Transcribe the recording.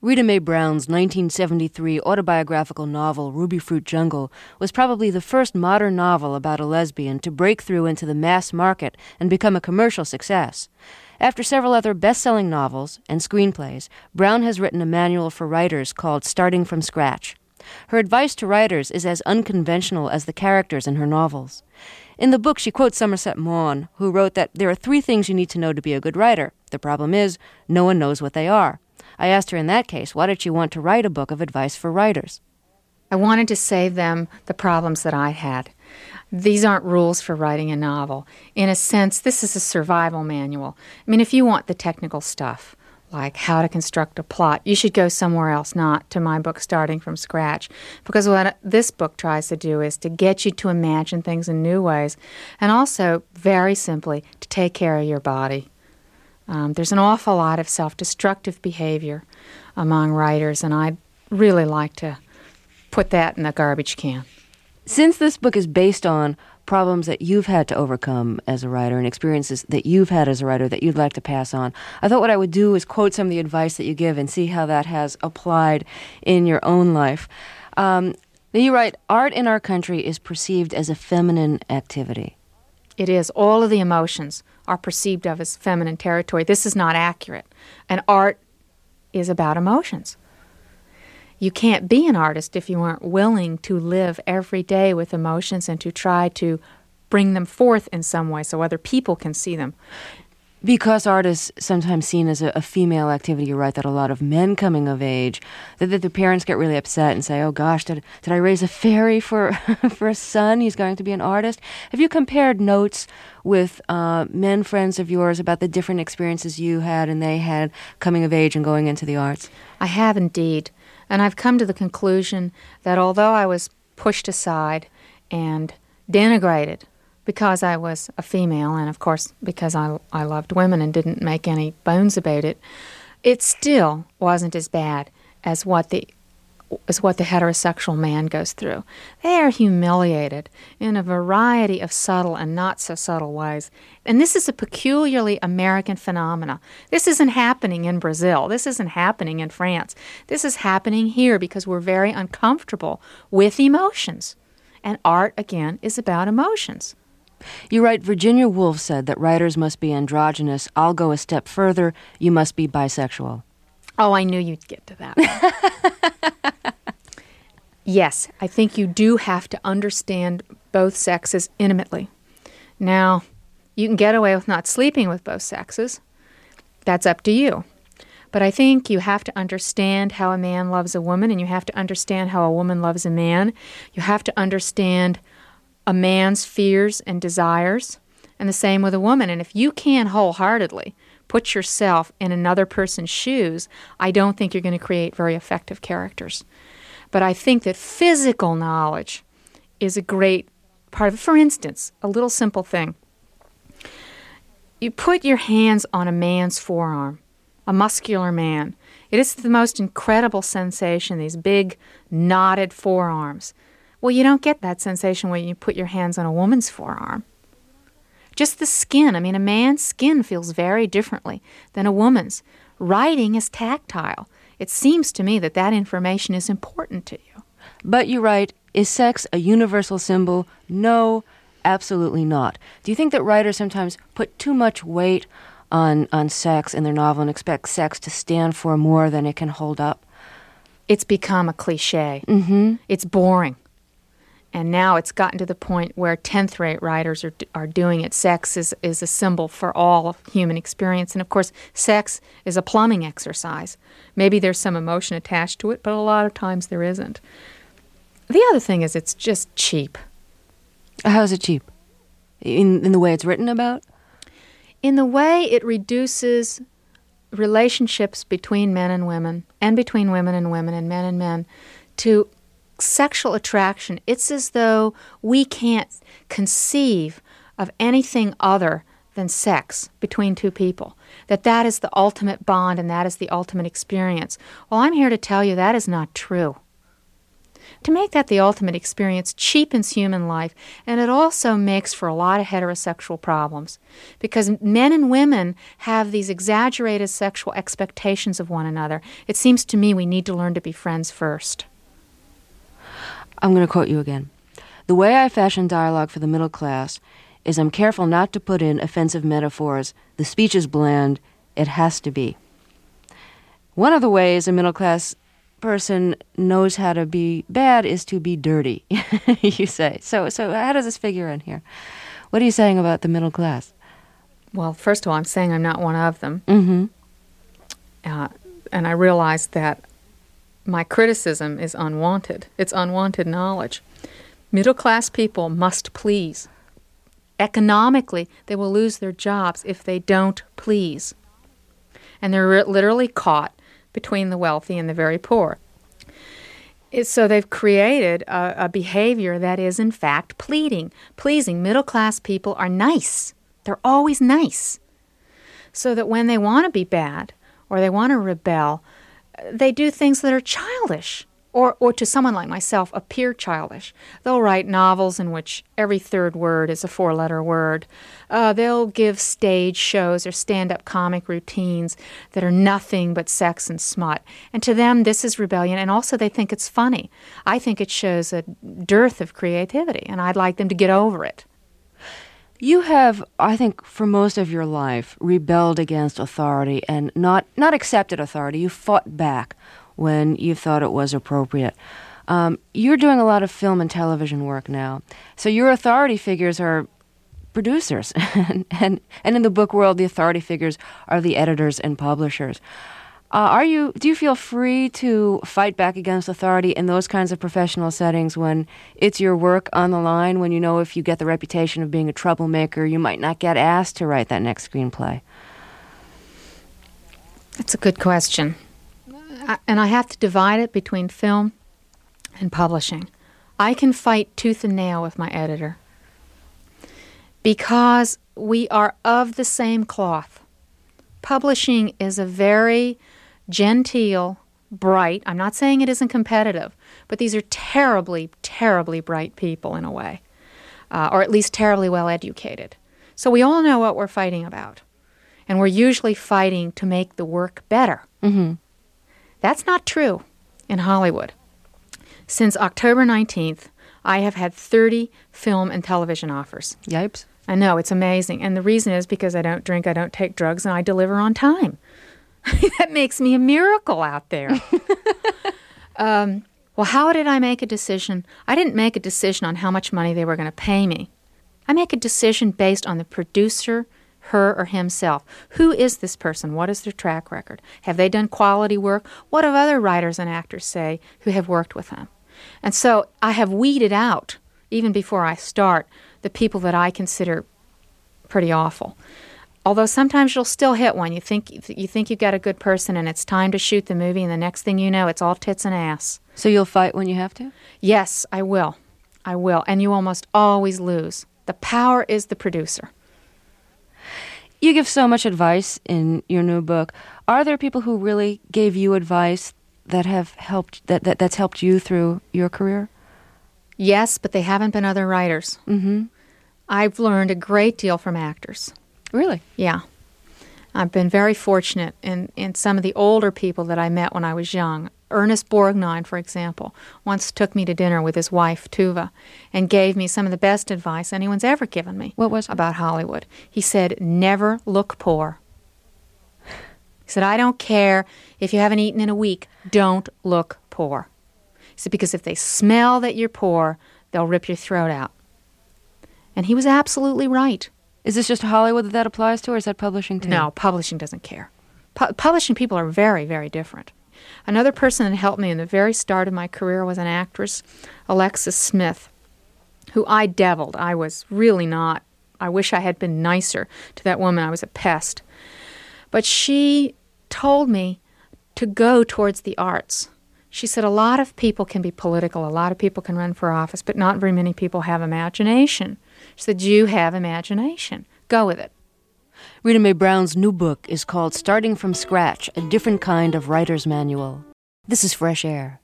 Rita Mae Brown's 1973 autobiographical novel, Ruby Fruit Jungle, was probably the first modern novel about a lesbian to break through into the mass market and become a commercial success. After several other best-selling novels and screenplays, Brown has written a manual for writers called Starting from Scratch. Her advice to writers is as unconventional as the characters in her novels. In the book, she quotes Somerset Maugham, who wrote that there are 3 things you need to know to be a good writer. The problem is, no one knows what they are. I asked her in that case, why did she want to write a book of advice for writers? I wanted to save them the problems that I had. These aren't rules for writing a novel. In a sense, this is a survival manual. I mean, if you want the technical stuff, like how to construct a plot, you should go somewhere else, not to my book, Starting from Scratch. Because what this book tries to do is to get you to imagine things in new ways, and also, very simply, to take care of your body. There's an awful lot of self-destructive behavior among writers, and I'd really like to put that in the garbage can. Since this book is based on problems that you've had to overcome as a writer and experiences that you've had as a writer that you'd like to pass on, I thought what I would do is quote some of the advice that you give and see how that has applied in your own life. You write, art in our country is perceived as a feminine activity. It is. All of the emotions are perceived of as feminine territory. This is not accurate. And art is about emotions. You can't be an artist if you aren't willing to live every day with emotions and to try to bring them forth in some way so other people can see them. Because art is sometimes seen as a female activity, you write that a lot of men coming of age, that the parents get really upset and say, oh gosh, did I raise a fairy for for a son? He's going to be an artist. Have you compared notes with men friends of yours about the different experiences you had and they had coming of age and going into the arts? I have indeed. And I've come to the conclusion that although I was pushed aside and denigrated because I was a female, and of course because I loved women and didn't make any bones about it, it still wasn't as bad as what the heterosexual man goes through. They are humiliated in a variety of subtle and not so subtle ways. And this is a peculiarly American phenomena. This isn't happening in Brazil. This isn't happening in France. This is happening here because we're very uncomfortable with emotions. And art, again, is about emotions. You write, Virginia Woolf said that writers must be androgynous. I'll go a step further. You must be bisexual. Oh, I knew you'd get to that. Yes, I think you do have to understand both sexes intimately. Now, you can get away with not sleeping with both sexes. That's up to you. But I think you have to understand how a man loves a woman, and you have to understand how a woman loves a man. You have to understand a man's fears and desires, and the same with a woman. And if you can't wholeheartedly put yourself in another person's shoes, I don't think you're going to create very effective characters. But I think that physical knowledge is a great part of it. For instance, a little simple thing. You put your hands on a man's forearm, a muscular man. It is the most incredible sensation, these big, knotted forearms. Well, you don't get that sensation when you put your hands on a woman's forearm. Just the skin. I mean, a man's skin feels very differently than a woman's. Writing is tactile. It seems to me that that information is important to you. But you write, is sex a universal symbol? No, absolutely not. Do you think that writers sometimes put too much weight on sex in their novel and expect sex to stand for more than it can hold up? It's become a cliche. Mm-hmm. It's boring. And now it's gotten to the point where 10th-rate writers are doing it. Sex is a symbol for all of human experience. And, of course, sex is a plumbing exercise. Maybe there's some emotion attached to it, but a lot of times there isn't. The other thing is it's just cheap. How is it cheap? In the way it's written about? In the way it reduces relationships between men and women, and between women and women, and men, to sexual attraction. It's as though we can't conceive of anything other than sex between two people, that is the ultimate bond and that is the ultimate experience. Well, I'm here to tell you that is not true. To make that the ultimate experience cheapens human life, and it also makes for a lot of heterosexual problems, because men and women have these exaggerated sexual expectations of one another. It seems to me we need to learn to be friends first. I'm going to quote you again. The way I fashion dialogue for the middle class is I'm careful not to put in offensive metaphors. The speech is bland. It has to be. One of the ways a middle class person knows how to be bad is to be dirty, you say. So how does this figure in here? What are you saying about the middle class? Well, first of all, I'm saying I'm not one of them. Mm-hmm. And I realize that my criticism is unwanted. It's unwanted knowledge. Middle-class people must please. Economically, they will lose their jobs if they don't please. And they're literally caught between the wealthy and the very poor. So they've created a behavior that is, in fact, pleasing. Middle-class people are nice. They're always nice. So that when they want to be bad or they want to rebel, they do things that are childish, or to someone like myself, appear childish. They'll write novels in which every third word is a four-letter word. They'll give stage shows or stand-up comic routines that are nothing but sex and smut. And to them, this is rebellion, and also they think it's funny. I think it shows a dearth of creativity, and I'd like them to get over it. You have, I think, for most of your life, rebelled against authority and not accepted authority. You fought back when you thought it was appropriate. You're doing a lot of film and television work now. So your authority figures are producers. and in the book world, the authority figures are the editors and publishers. Do you feel free to fight back against authority in those kinds of professional settings when it's your work on the line, when you know if you get the reputation of being a troublemaker, you might not get asked to write that next screenplay? That's a good question. And I have to divide it between film and publishing. I can fight tooth and nail with my editor because we are of the same cloth. Publishing is a very genteel, bright, I'm not saying it isn't competitive, but these are terribly, terribly bright people in a way, or at least terribly well educated. So we all know what we're fighting about, and we're usually fighting to make the work better. Mm-hmm. That's not true in Hollywood. Since October 19th, I have had 30 film and television offers. Yipes. I know, it's amazing. And the reason is because I don't drink, I don't take drugs, and I deliver on time. That makes me a miracle out there. Well, how did I make a decision? I didn't make a decision on how much money they were going to pay me. I make a decision based on the producer, her or himself. Who is this person? What is their track record? Have they done quality work? What do other writers and actors say who have worked with them? And so I have weeded out, even before I start, the people that I consider pretty awful. Although sometimes you'll still hit one. You think you've got a good person and it's time to shoot the movie, and the next thing you know, it's all tits and ass. So you'll fight when you have to? Yes, I will. I will. And you almost always lose. The power is the producer. You give so much advice in your new book. Are there people who really gave you advice that have helped that's helped you through your career? Yes, but they haven't been other writers. Mm-hmm. I've learned a great deal from actors. Really? Yeah. I've been very fortunate in some of the older people that I met when I was young. Ernest Borgnine, for example, once took me to dinner with his wife, Tuva, and gave me some of the best advice anyone's ever given me. What was it? About Hollywood. He said, never look poor. He said, I don't care if you haven't eaten in a week, don't look poor. He said, because if they smell that you're poor, they'll rip your throat out. And he was absolutely right. Is this just Hollywood that applies to, or is that publishing too? No, publishing doesn't care. Publishing people are very, very different. Another person that helped me in the very start of my career was an actress, Alexis Smith, who I deviled. I was really not. I wish I had been nicer to that woman. I was a pest. But she told me to go towards the arts. She said a lot of people can be political, a lot of people can run for office, but not very many people have imagination. She said, you have imagination. Go with it. Rita Mae Brown's new book is called Starting from Scratch, A Different Kind of Writer's Manual. This is Fresh Air.